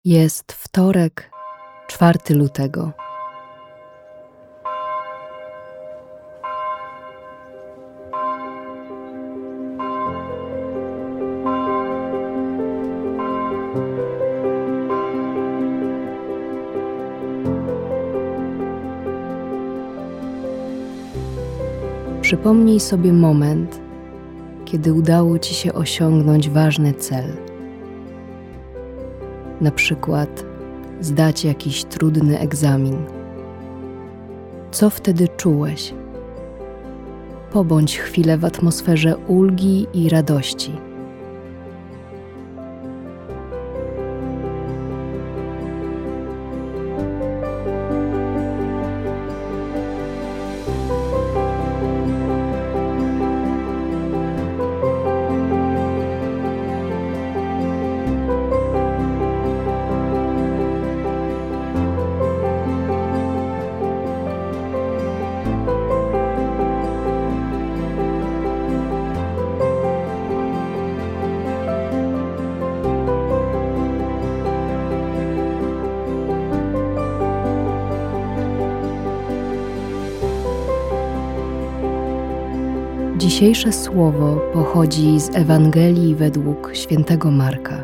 Jest wtorek, 4 lutego. Przypomnij sobie moment, kiedy udało Ci się osiągnąć ważny cel. Na przykład zdać jakiś trudny egzamin. Co wtedy czułeś? Pobądź chwilę w atmosferze ulgi i radości. Dzisiejsze słowo pochodzi z Ewangelii według świętego Marka.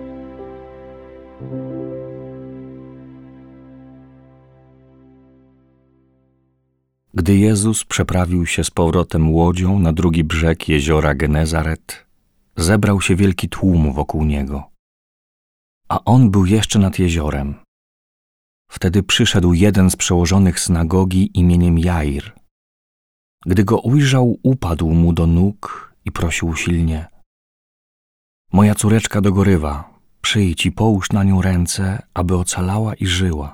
Gdy Jezus przeprawił się z powrotem łodzią na drugi brzeg jeziora Genezaret, zebrał się wielki tłum wokół Niego. A On był jeszcze nad jeziorem. Wtedy przyszedł jeden z przełożonych synagogi imieniem Jair. Gdy go ujrzał, upadł mu do nóg i prosił usilnie: „Moja córeczka dogorywa, przyjdź i połóż na nią ręce, aby ocalała i żyła”.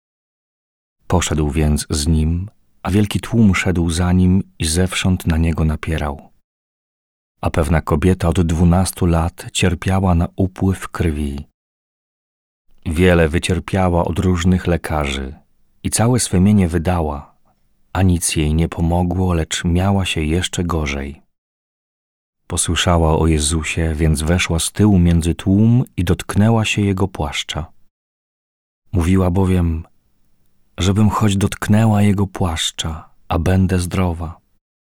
Poszedł więc z nim, a wielki tłum szedł za nim i zewsząd na niego napierał. A pewna kobieta od 12 lat cierpiała na upływ krwi. Wiele wycierpiała od różnych lekarzy i całe swe mienie wydała, a nic jej nie pomogło, lecz miała się jeszcze gorzej. Posłyszała o Jezusie, więc weszła z tyłu między tłum i dotknęła się Jego płaszcza. Mówiła bowiem: „Żebym choć dotknęła Jego płaszcza, a będę zdrowa”.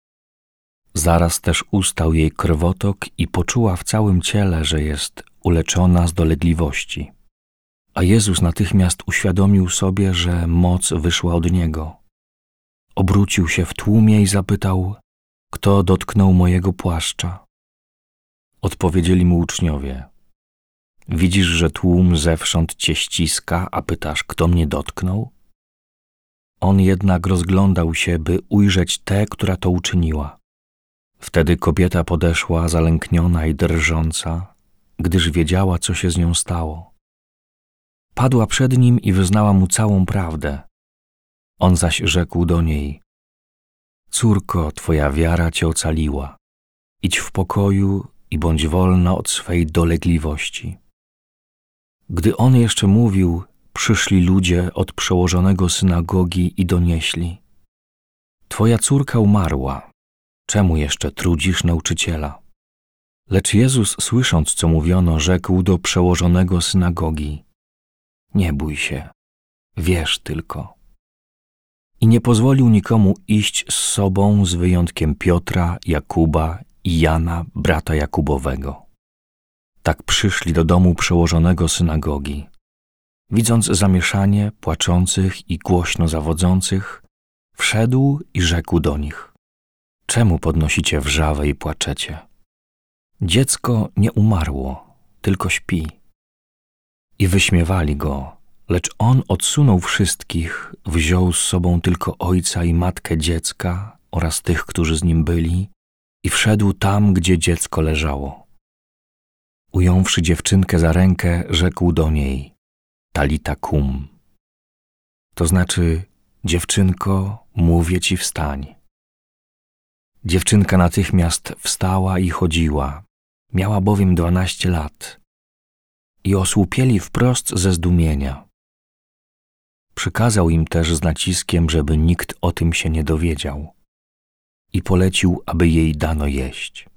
Zaraz też ustał jej krwotok i poczuła w całym ciele, że jest uleczona z dolegliwości. A Jezus natychmiast uświadomił sobie, że moc wyszła od Niego. Obrócił się w tłumie i zapytał: „Kto dotknął mojego płaszcza?” Odpowiedzieli mu uczniowie: „Widzisz, że tłum zewsząd cię ściska, a pytasz, kto mnie dotknął?” On jednak rozglądał się, by ujrzeć tę, która to uczyniła. Wtedy kobieta podeszła, zalękniona i drżąca, gdyż wiedziała, co się z nią stało. Padła przed nim i wyznała mu całą prawdę. On zaś rzekł do niej: „Córko, twoja wiara cię ocaliła. Idź w pokoju i bądź wolna od swej dolegliwości”. Gdy on jeszcze mówił, przyszli ludzie od przełożonego synagogi i donieśli: „Twoja córka umarła. Czemu jeszcze trudzisz nauczyciela?” Lecz Jezus, słysząc, co mówiono, rzekł do przełożonego synagogi: „Nie bój się, wierz tylko”. I nie pozwolił nikomu iść z sobą z wyjątkiem Piotra, Jakuba i Jana, brata Jakubowego. Tak przyszli do domu przełożonego synagogi. Widząc zamieszanie, płaczących i głośno zawodzących, wszedł i rzekł do nich: „Czemu podnosicie wrzawę i płaczecie? Dziecko nie umarło, tylko śpi”. I wyśmiewali go, lecz on odsunął wszystkich, wziął z sobą tylko ojca i matkę dziecka oraz tych, którzy z nim byli, i wszedł tam, gdzie dziecko leżało. Ująwszy dziewczynkę za rękę, rzekł do niej: „Talita kum”, to znaczy: „Dziewczynko, mówię ci, wstań”. Dziewczynka natychmiast wstała i chodziła, miała bowiem 12 lat. I osłupieli wprost ze zdumienia. Przykazał im też z naciskiem, żeby nikt o tym się nie dowiedział, i polecił, aby jej dano jeść.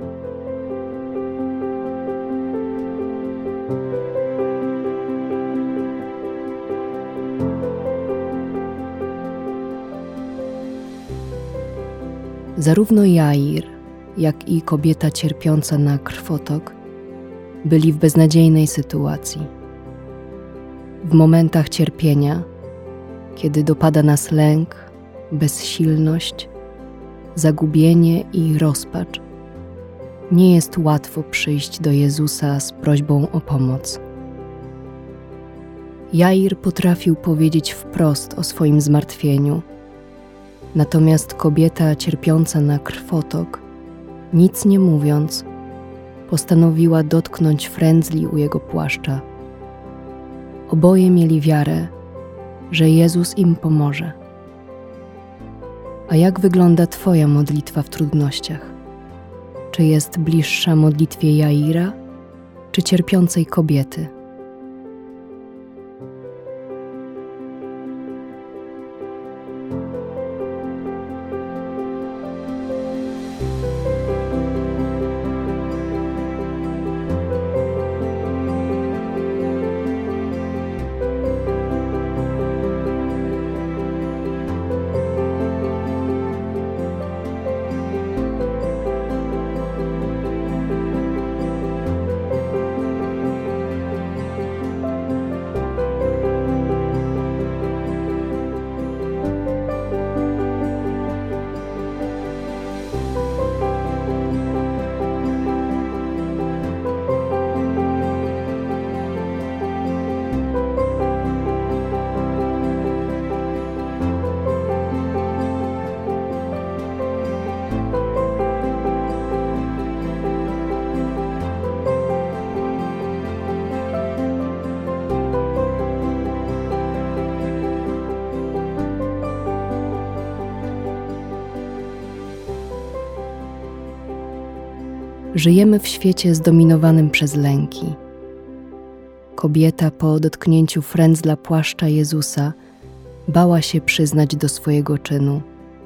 Zarówno Jair, jak i kobieta cierpiąca na krwotok byli w beznadziejnej sytuacji. W momentach cierpienia, kiedy dopada nas lęk, bezsilność, zagubienie i rozpacz, nie jest łatwo przyjść do Jezusa z prośbą o pomoc. Jair potrafił powiedzieć wprost o swoim zmartwieniu, natomiast kobieta cierpiąca na krwotok, nic nie mówiąc, postanowiła dotknąć frędzli u jego płaszcza. Oboje mieli wiarę, że Jezus im pomoże. A jak wygląda Twoja modlitwa w trudnościach? Czy jest bliższa modlitwie Jaira, czy cierpiącej kobiety? Żyjemy w świecie zdominowanym przez lęki. Kobieta po dotknięciu frędzla płaszcza Jezusa bała się przyznać do swojego czynu.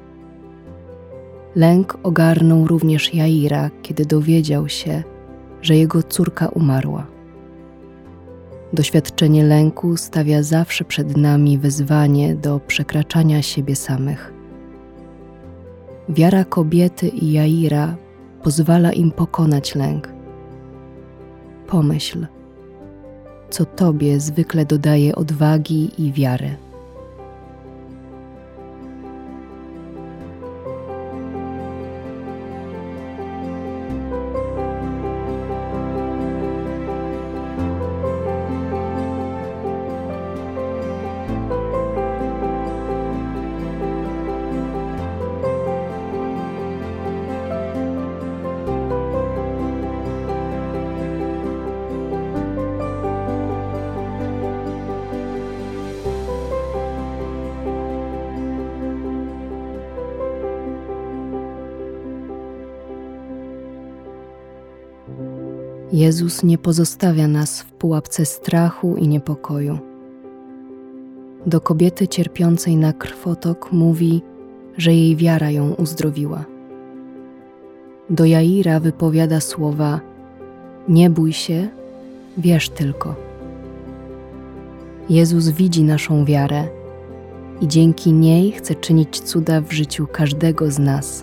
Lęk ogarnął również Jaira, kiedy dowiedział się, że jego córka umarła. Doświadczenie lęku stawia zawsze przed nami wyzwanie do przekraczania siebie samych. Wiara kobiety i Jaira pozwala im pokonać lęk. Pomyśl, co Tobie zwykle dodaje odwagi i wiary. Jezus nie pozostawia nas w pułapce strachu i niepokoju. Do kobiety cierpiącej na krwotok mówi, że jej wiara ją uzdrowiła. Do Jaira wypowiada słowa: nie bój się, wierz tylko. Jezus widzi naszą wiarę i dzięki niej chce czynić cuda w życiu każdego z nas.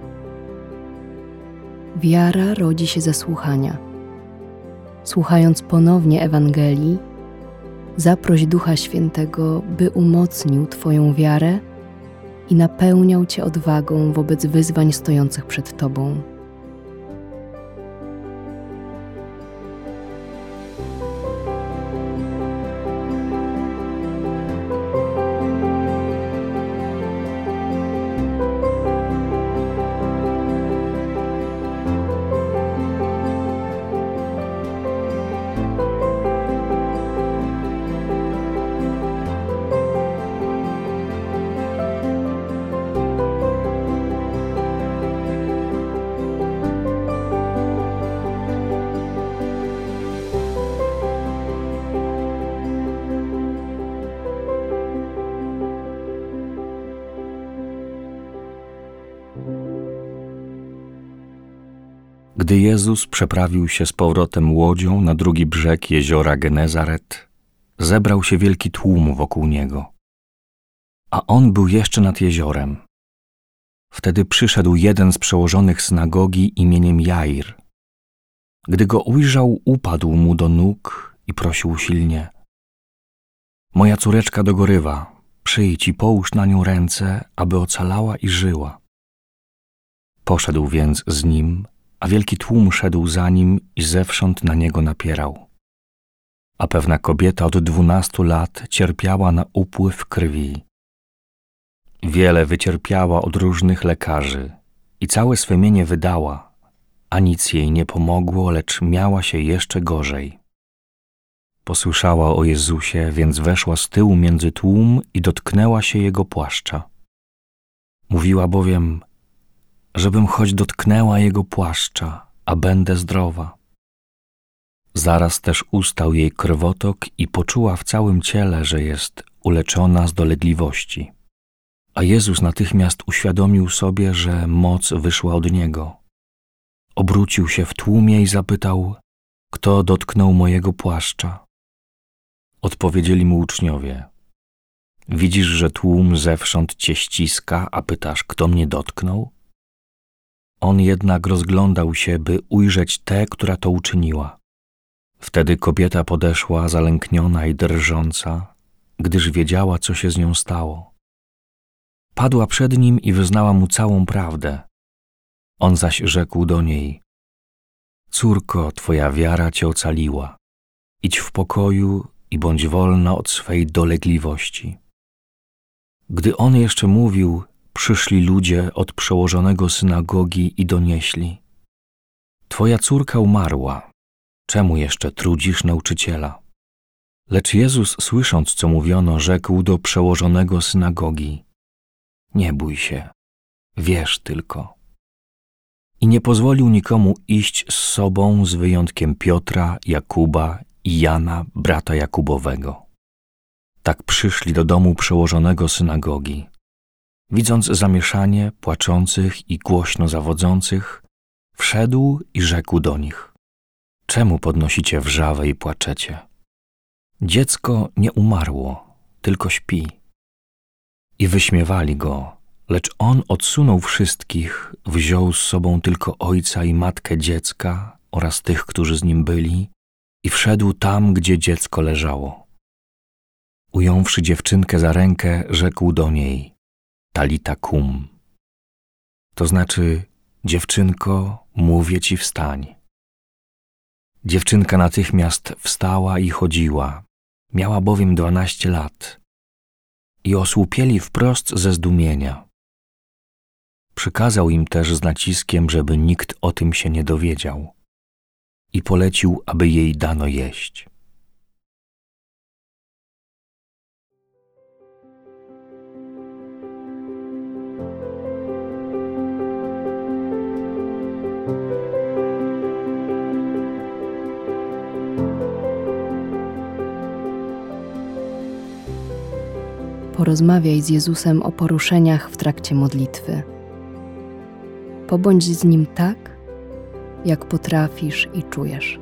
Wiara rodzi się ze słuchania. Słuchając ponownie Ewangelii, zaproś Ducha Świętego, by umocnił Twoją wiarę i napełniał Cię odwagą wobec wyzwań stojących przed Tobą. Gdy Jezus przeprawił się z powrotem łodzią na drugi brzeg jeziora Genezaret, zebrał się wielki tłum wokół Niego. A On był jeszcze nad jeziorem. Wtedy przyszedł jeden z przełożonych synagogi imieniem Jair. Gdy Go ujrzał, upadł Mu do nóg i prosił usilnie: Moja córeczka dogorywa, przyjdź i połóż na nią ręce, aby ocalała i żyła. Poszedł więc z Nim, a wielki tłum szedł za Nim i zewsząd na Niego napierał. A pewna kobieta od 12 lat cierpiała na upływ krwi. Wiele wycierpiała od różnych lekarzy i całe swe mienie wydała, a nic jej nie pomogło, lecz miała się jeszcze gorzej. Posłyszała o Jezusie, więc weszła z tyłu między tłum i dotknęła się Jego płaszcza. Mówiła bowiem: żebym choć dotknęła Jego płaszcza, a będę zdrowa. Zaraz też ustał jej krwotok i poczuła w całym ciele, że jest uleczona z dolegliwości. A Jezus natychmiast uświadomił sobie, że moc wyszła od Niego. Obrócił się w tłumie i zapytał: kto dotknął mojego płaszcza? Odpowiedzieli Mu uczniowie: widzisz, że tłum zewsząd Cię ściska, a pytasz, kto mnie dotknął? On jednak rozglądał się, by ujrzeć tę, która to uczyniła. Wtedy kobieta podeszła zalękniona i drżąca, gdyż wiedziała, co się z nią stało. Padła przed Nim i wyznała Mu całą prawdę. On zaś rzekł do niej: córko, Twoja wiara Cię ocaliła. Idź w pokoju i bądź wolna od swej dolegliwości. Gdy on jeszcze mówił, przyszli ludzie od przełożonego synagogi i donieśli: Twoja córka umarła. Czemu jeszcze trudzisz nauczyciela? Lecz Jezus, słysząc, co mówiono, rzekł do przełożonego synagogi: nie bój się, wierz tylko. I nie pozwolił nikomu iść z sobą z wyjątkiem Piotra, Jakuba i Jana, brata Jakubowego. Tak przyszli do domu przełożonego synagogi. Widząc zamieszanie, płaczących i głośno zawodzących, wszedł i rzekł do nich: czemu podnosicie wrzawę i płaczecie? Dziecko nie umarło, tylko śpi. I wyśmiewali go, lecz on odsunął wszystkich, wziął z sobą tylko ojca i matkę dziecka oraz tych, którzy z nim byli, i wszedł tam, gdzie dziecko leżało. Ująwszy dziewczynkę za rękę, rzekł do niej: Talita kum. To znaczy: dziewczynko, mówię ci, wstań. Dziewczynka natychmiast wstała i chodziła, miała bowiem 12 lat. I osłupieli wprost ze zdumienia. Przykazał im też z naciskiem, żeby nikt o tym się nie dowiedział, i polecił, aby jej dano jeść. Porozmawiaj z Jezusem o poruszeniach w trakcie modlitwy. Pobądź z Nim tak, jak potrafisz i czujesz.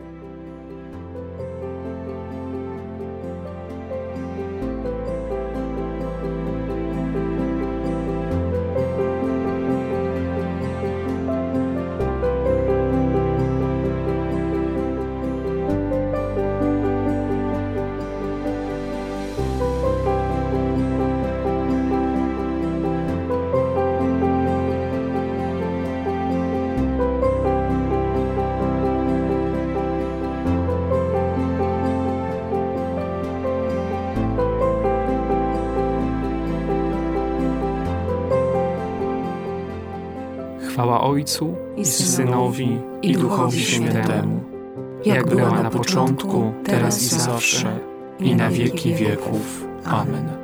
Chwała Ojcu i Synowi i Duchowi Świętemu, jak była na początku, teraz i zawsze, i na wieki wieków. Amen.